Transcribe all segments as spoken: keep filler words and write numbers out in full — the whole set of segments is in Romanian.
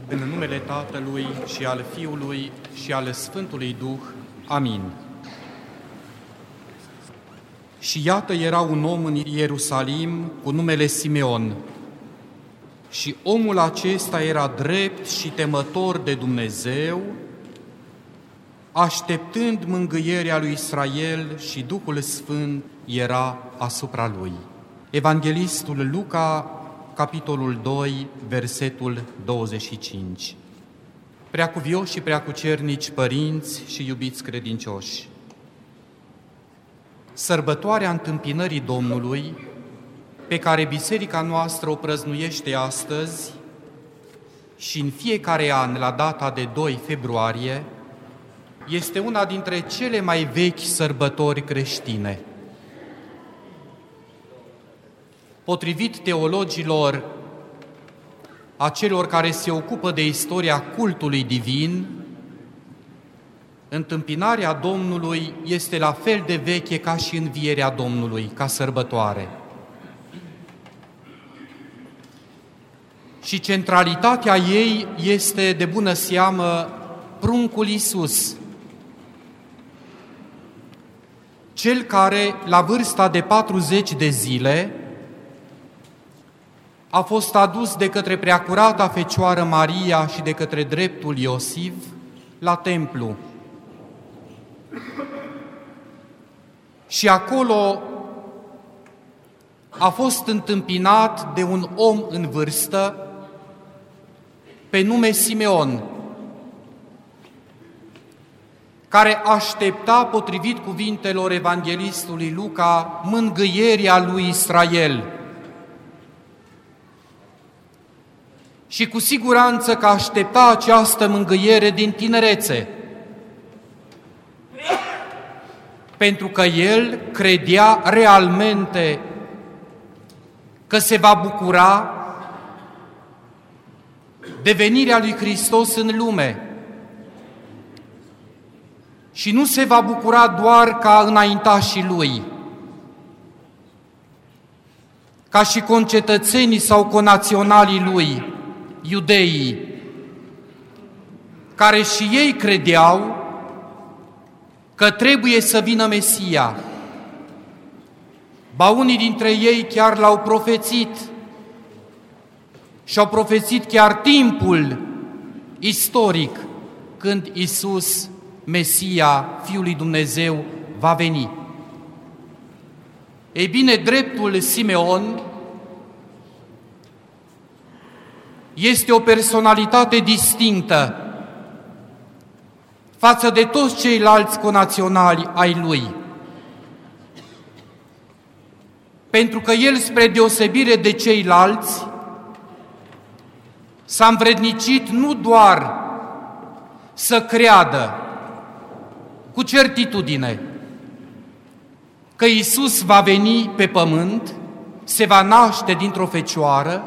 În numele Tatălui și al Fiului și al Sfântului Duh. Amin. Și iată, era un om în Ierusalim cu numele Simeon. Și omul acesta era drept și temător de Dumnezeu, așteptând mângâierea lui Israel, și Duhul Sfânt era asupra lui. Evanghelistul Luca, capitolul doi, versetul douăzeci și cinci. Preacuvioși și preacucernici părinți și iubiți credincioși, sărbătoarea întâmpinării Domnului, pe care biserica noastră o prăznuiește astăzi și în fiecare an la data de doi februarie, este una dintre cele mai vechi sărbători creștine. Potrivit teologilor, a celor care se ocupă de istoria cultului divin, întâmpinarea Domnului este la fel de veche ca și învierea Domnului, ca sărbătoare. Și centralitatea ei este, de bună seamă, pruncul Iisus, cel care, la vârsta de patruzeci de zile, a fost adus de către Preacurata Fecioară Maria și de către dreptul Iosif la templu. Și acolo a fost întâmpinat de un om în vârstă pe nume Simeon, care aștepta, potrivit cuvintelor evanghelistului Luca, mângâierea lui Israel. Și cu siguranță că aștepta această mângâiere din tinerețe, pentru că el credea realmente că se va bucura de venirea lui Hristos în lume. Și nu se va bucura doar ca înaintașii lui, ca și concetățenii sau conaționalii lui, iudeii, care și ei credeau că trebuie să vină Mesia. Ba unii dintre ei chiar l-au profețit și au profețit chiar timpul istoric când Iisus, Mesia, Fiul lui Dumnezeu, va veni. Ei bine, dreptul Simeon este o personalitate distinctă față de toți ceilalți conaționali ai lui. Pentru că el, spre deosebire de ceilalți, s-a învrednicit nu doar să creadă cu certitudine că Iisus va veni pe pământ, se va naște dintr-o fecioară,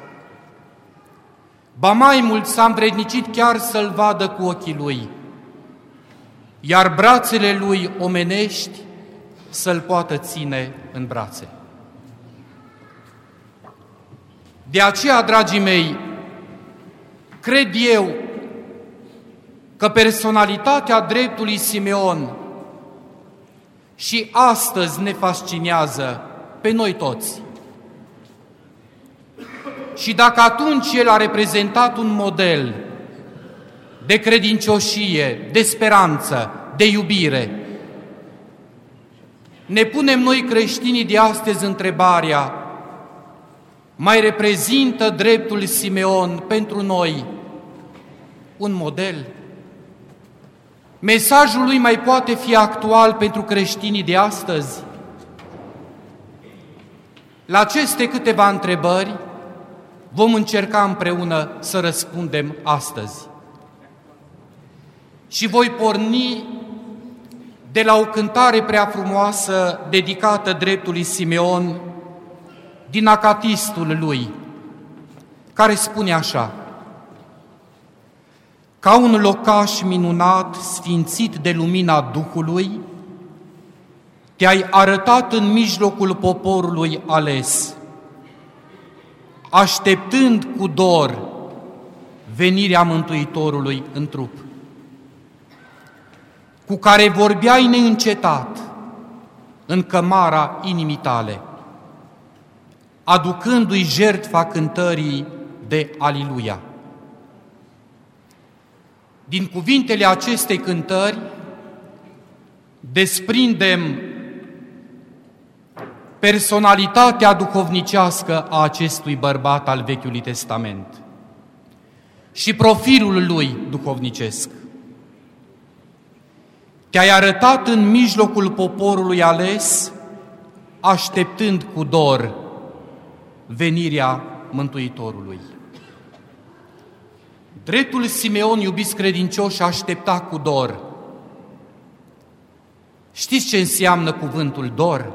ba mai mult s-a învrednicit chiar să-L vadă cu ochii lui, iar brațele lui omenești să-L poată ține în brațe. De aceea, dragii mei, cred eu că personalitatea dreptului Simeon și astăzi ne fascinează pe noi toți. Și dacă atunci el a reprezentat un model de credincioșie, de speranță, de iubire, ne punem noi creștinii de astăzi întrebarea: mai reprezintă dreptul Simeon pentru noi un model? Mesajul lui mai poate fi actual pentru creștinii de astăzi? La aceste câteva întrebări vom încerca împreună să răspundem astăzi. Și voi porni de la o cântare prea frumoasă dedicată dreptului Simeon din acatistul lui, care spune așa: ca un locaș minunat, sfințit de lumina Duhului, te-ai arătat în mijlocul poporului ales, așteptând cu dor venirea Mântuitorului în trup, cu care vorbeai neîncetat în cămara inimii tale, aducându-i jertfa cântării de Aliluia. Din cuvintele acestei cântări desprindem personalitatea duhovnicească a acestui bărbat al Vechiului Testament și profilul lui duhovnicesc. Te-ai arătat în mijlocul poporului ales, așteptând cu dor venirea Mântuitorului. Dreptul Simeon, iubiți credincioși, aștepta cu dor. Știți ce înseamnă cuvântul dor?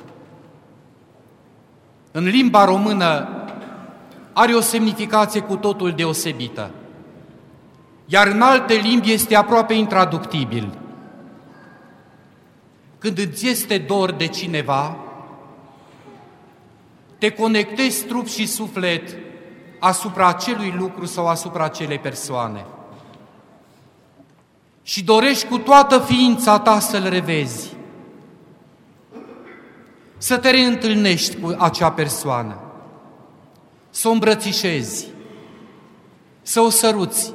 În limba română are o semnificație cu totul deosebită, iar în alte limbi este aproape intraductibil. Când îți este dor de cineva, te conectezi trup și suflet asupra acelui lucru sau asupra acelei persoane și dorești cu toată ființa ta să-l revezi, să te reîntâlnești cu acea persoană, să o îmbrățișezi, să o săruți,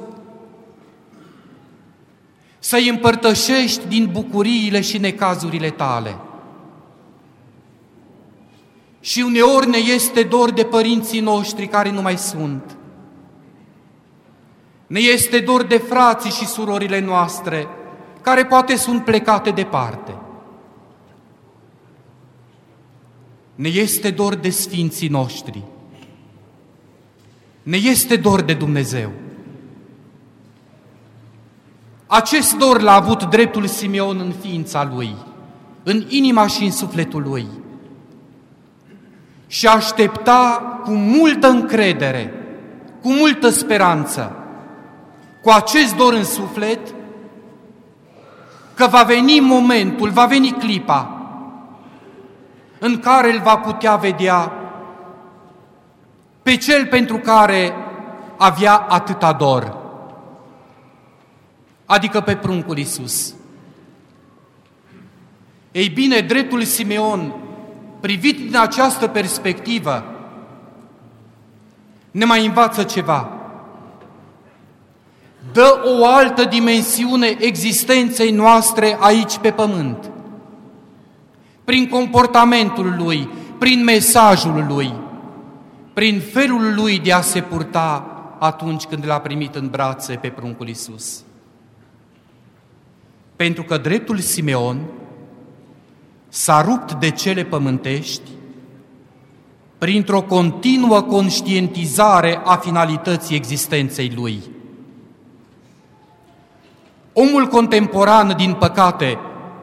să-i împărtășești din bucuriile și necazurile tale. Și uneori ne este dor de părinții noștri care nu mai sunt. Ne este dor de frații și surorile noastre care poate sunt plecate departe. Ne este dor de sfinții noștri. Ne este dor de Dumnezeu. Acest dor l-a avut dreptul Simeon în ființa lui, în inima și în sufletul lui. Și aștepta cu multă încredere, cu multă speranță, cu acest dor în suflet, că va veni momentul, va veni clipa în care îl va putea vedea pe cel pentru care avea atâta dor, adică pe pruncul Iisus. Ei bine, dreptul Simeon, privit din această perspectivă, ne mai învață ceva. Dă o altă dimensiune existenței noastre aici pe pământ, prin comportamentul lui, prin mesajul lui, prin felul lui de a se purta atunci când l-a primit în brațe pe pruncul Iisus. Pentru că dreptul Simeon s-a rupt de cele pământești printr-o continuă conștientizare a finalității existenței lui. Omul contemporan, din păcate,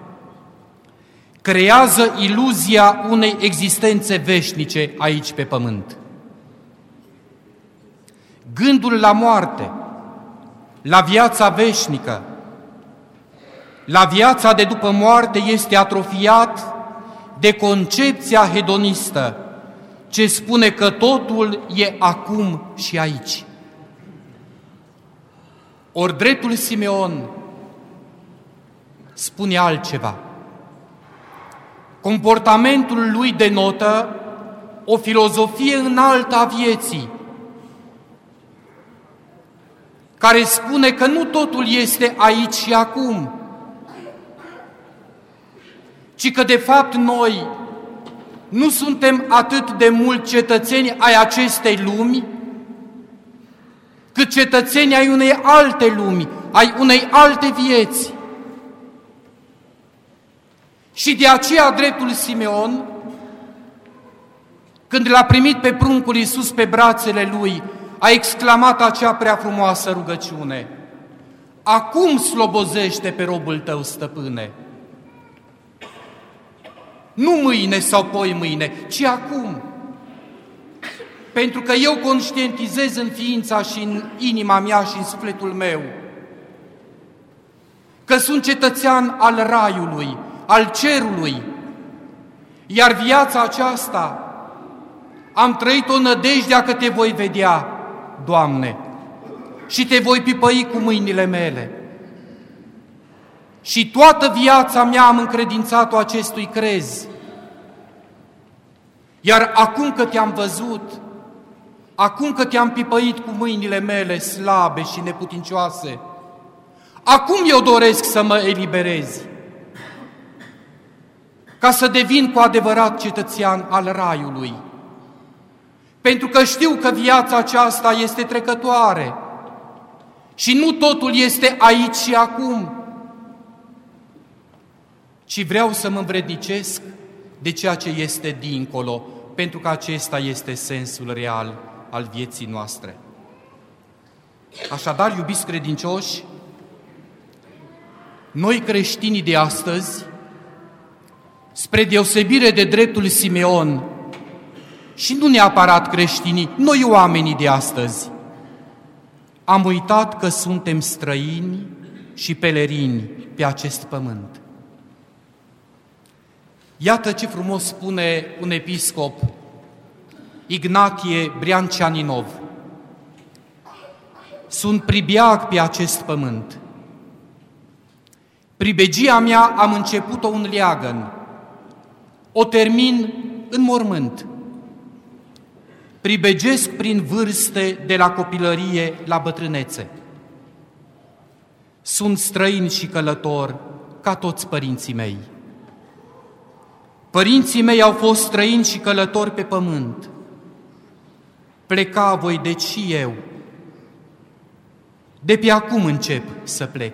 creează iluzia unei existențe veșnice aici pe pământ. Gândul la moarte, la viața veșnică, la viața de după moarte este atrofiat de concepția hedonistă, ce spune că totul e acum și aici. Ori dreptul Simeon spune altceva. Comportamentul lui denotă o filozofie înaltă a vieții, care spune că nu totul este aici și acum, ci că de fapt noi nu suntem atât de mult cetățeni ai acestei lumi, cât cetățeni ai unei alte lumi, ai unei alte vieți. Și de aceea dreptul Simeon, când l-a primit pe pruncul Iisus pe brațele lui, a exclamat acea prea frumoasă rugăciune: acum slobozește pe robul tău, stăpâne. Nu mâine sau poi mâine, ci acum. Pentru că eu conștientizez în ființa și în inima mea și în sufletul meu că sunt cetățean al raiului, al cerului, iar viața aceasta am trăit-o nădejdea că te voi vedea, Doamne, și te voi pipăi cu mâinile mele. Și toată viața mea am încredințat-o acestui crez. Iar acum că te-am văzut, acum că te-am pipăit cu mâinile mele slabe și neputincioase, acum eu doresc să mă eliberez, ca să devin cu adevărat cetățean al Raiului. Pentru că știu că viața aceasta este trecătoare și nu totul este aici și acum, ci vreau să mă învrednicesc de ceea ce este dincolo, pentru că acesta este sensul real al vieții noastre. Așadar, iubiți credincioși, noi creștinii de astăzi, spre deosebire de dreptul Simeon, și nu neapărat creștinii, noi oamenii de astăzi, am uitat că suntem străini și pelerini pe acest pământ. Iată ce frumos spune un episcop, Ignatie Briancianinov: sunt pribeag pe acest pământ. Pribegia mea am început-o în leagăn, o termin în mormânt. Pribegesc prin vârste de la copilărie la bătrânețe. Sunt străin și călător ca toți părinții mei. Părinții mei au fost străini și călători pe pământ. Pleca voi deci și eu. De pe acum încep să plec,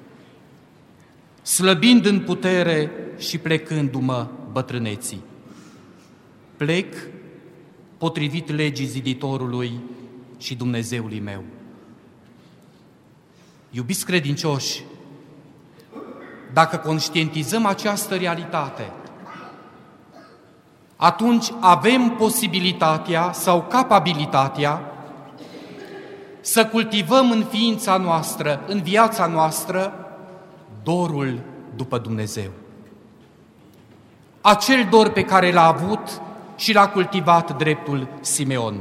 slăbind în putere și plecându-mă bătrâneții. Plec potrivit legii ziditorului și Dumnezeului meu. Iubiți credincioși, dacă conștientizăm această realitate, atunci avem posibilitatea sau capabilitatea să cultivăm în ființa noastră, în viața noastră, dorul după Dumnezeu. Acel dor pe care l-a avut și l-a cultivat dreptul Simeon.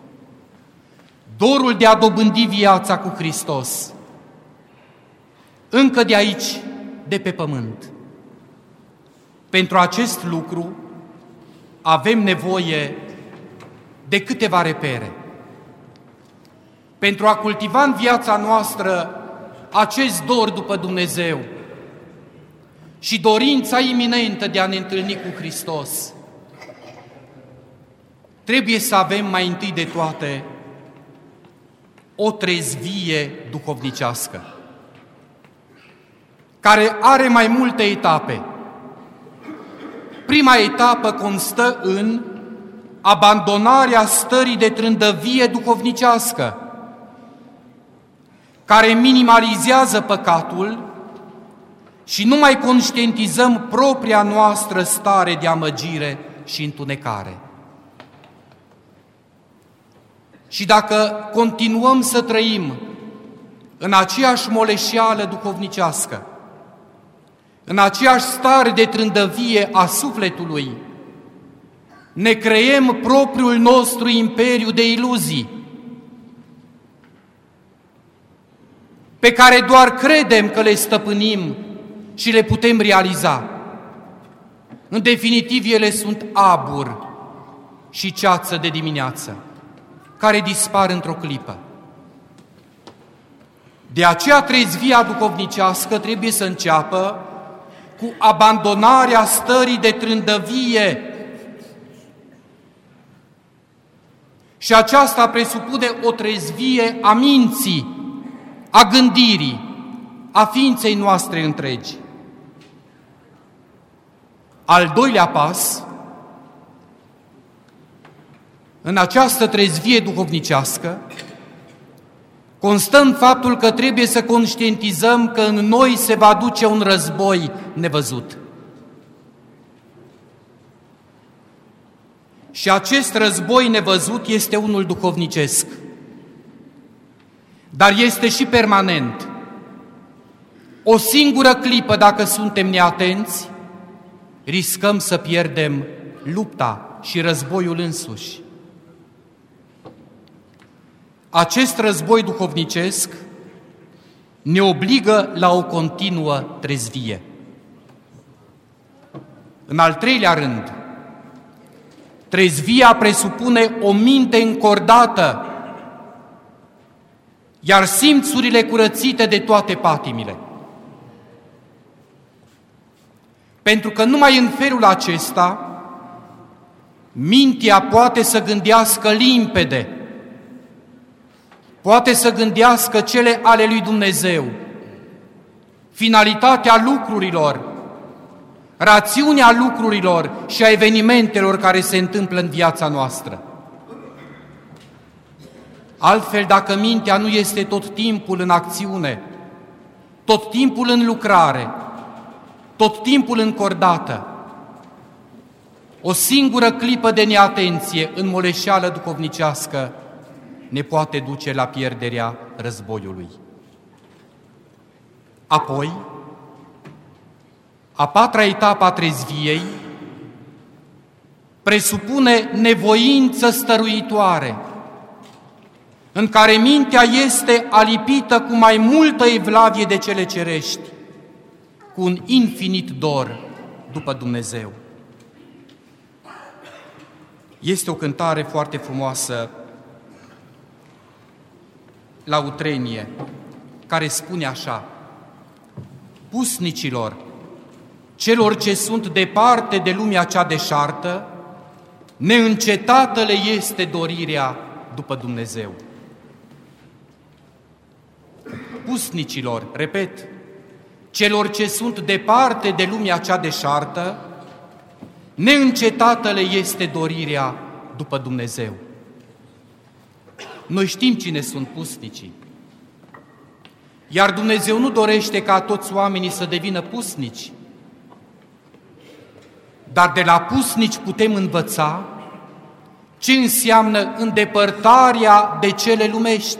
Dorul de a dobândi viața cu Hristos, încă de aici, de pe pământ. Pentru acest lucru avem nevoie de câteva repere. Pentru a cultiva în viața noastră acest dor după Dumnezeu și dorința iminentă de a ne întâlni cu Hristos, trebuie să avem mai întâi de toate o trezvie duhovnicească, care are mai multe etape. Prima etapă constă în abandonarea stării de trândăvie duhovnicească, care minimalizează păcatul și nu mai conștientizăm propria noastră stare de amăgire și întunecare. Și dacă continuăm să trăim în aceeași moleșeală duhovnicească, în aceeași stare de trândăvie a sufletului, ne creăm propriul nostru imperiu de iluzii, pe care doar credem că le stăpânim și le putem realiza. În definitiv, ele sunt abur și ceață de dimineață, care dispar într-o clipă. De aceea trezvia duhovnicească trebuie să înceapă cu abandonarea stării de trândăvie. Și aceasta presupune o trezvie a minții, a gândirii, a ființei noastre întregi. Al doilea pas, în această trezvie duhovnicească, constă în faptul că trebuie să conștientizăm că în noi se va duce un război nevăzut. Și acest război nevăzut este unul duhovnicesc, dar este și permanent. O singură clipă, dacă suntem neatenți, riscăm să pierdem lupta și războiul însuși. Acest război duhovnicesc ne obligă la o continuă trezvie. În al treilea rând, trezvia presupune o minte încordată, iar simțurile curățite de toate patimile. Pentru că numai în felul acesta, mintea poate să gândească limpede, poate să gândească cele ale lui Dumnezeu, finalitatea lucrurilor, rațiunea lucrurilor și a evenimentelor care se întâmplă în viața noastră. Altfel, dacă mintea nu este tot timpul în acțiune, tot timpul în lucrare, tot timpul încordată, o singură clipă de neatenție în moleșeală duhovnicească ne poate duce la pierderea războiului. Apoi, a patra etapă a trezviei presupune nevoință stăruitoare, în care mintea este alipită cu mai multă evlavie de cele cerești, cu un infinit dor după Dumnezeu. Este o cântare foarte frumoasă la utrenie, care spune așa: pusnicilor, celor ce sunt departe de lumea cea deșartă, neîncetată le este dorirea după Dumnezeu. Pusnicilor, repet, celor ce sunt departe de lumea cea deșartă, neîncetată le este dorirea după Dumnezeu. Noi știm cine sunt pusnicii, iar Dumnezeu nu dorește ca toți oamenii să devină pusnici, dar de la pusnici putem învăța ce înseamnă îndepărtarea de cele lumești,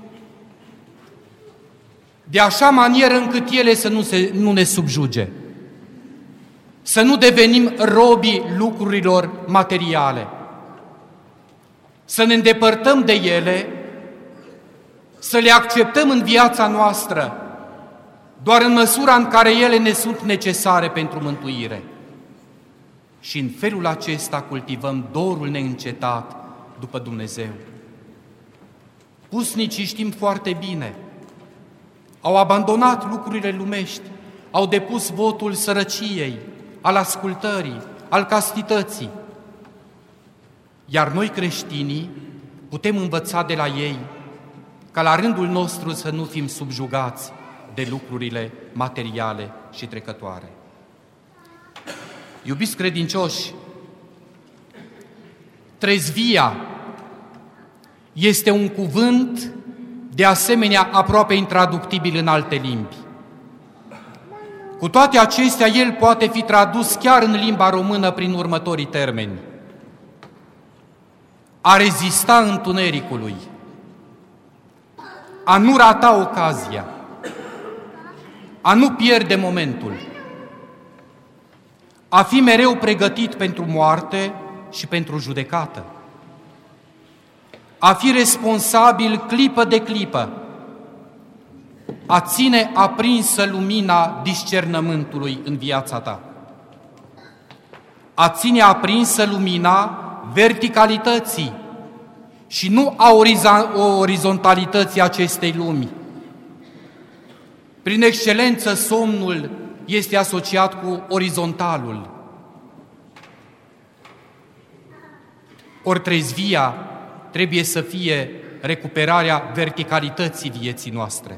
de așa manieră încât ele să nu, se, nu ne subjuge, să nu devenim robii lucrurilor materiale, să ne îndepărtăm de ele, să le acceptăm în viața noastră doar în măsura în care ele ne sunt necesare pentru mântuire. Și în felul acesta cultivăm dorul neîncetat după Dumnezeu. Pusnicii, știm foarte bine, au abandonat lucrurile lumești, au depus votul sărăciei, al ascultării, al castității. Iar noi creștinii putem învăța de la ei ca la rândul nostru să nu fim subjugați de lucrurile materiale și trecătoare. Iubiți credincioși, trezvia este un cuvânt de asemenea aproape intraductibil în alte limbi. Cu toate acestea, el poate fi tradus chiar în limba română prin următorii termeni: a rezista întunericului, a nu rata ocazia, a nu pierde momentul, a fi mereu pregătit pentru moarte și pentru judecată, a fi responsabil clipă de clipă, a ține aprinsă lumina discernământului în viața ta, a ține aprinsă lumina verticalității și nu a orizontalității acestei lumi. Prin excelență, somnul este asociat cu orizontalul. Ori trezvia trebuie să fie recuperarea verticalității vieții noastre.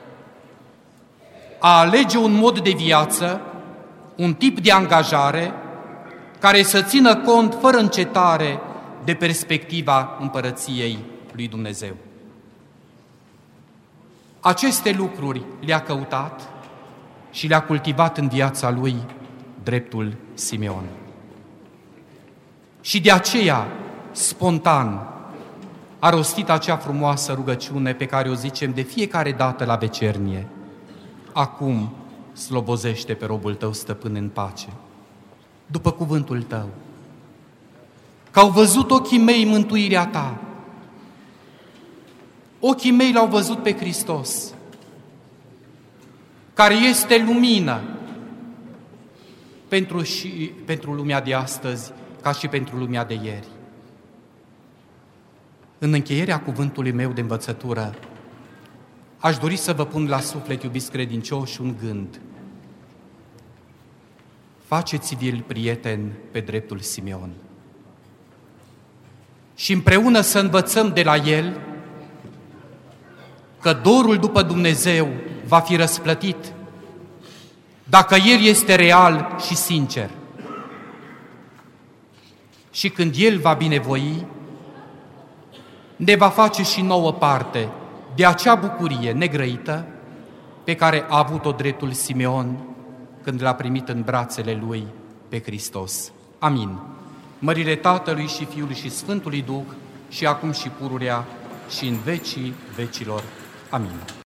A alege un mod de viață, un tip de angajare care să țină cont fără încetare de perspectiva împărăției lui Dumnezeu. Aceste lucruri le-a căutat și le-a cultivat în viața lui dreptul Simeon. Și de aceea, spontan, a rostit acea frumoasă rugăciune pe care o zicem de fiecare dată la vecernie: acum slobozește pe robul tău, stăpân, în pace, după cuvântul tău, că au văzut ochii mei mântuirea ta, Ochii mei l-au văzut pe Hristos, care este lumină pentru, și, pentru lumea de astăzi, ca și pentru lumea de ieri. În încheierea cuvântului meu de învățătură, aș dori să vă pun la suflet, iubiți credincioși, un gând. Faceți-vi-l prieten pe dreptul Simeon și împreună să învățăm de la el că dorul după Dumnezeu va fi răsplătit dacă el este real și sincer. Și când el va binevoi, ne va face și nouă parte de acea bucurie negrăită pe care a avut-o dreptul Simeon când l-a primit în brațele lui pe Hristos. Amin. Mărire Tatălui și Fiului și Sfântului Duh, și acum și pururea și în vecii vecilor. Amin.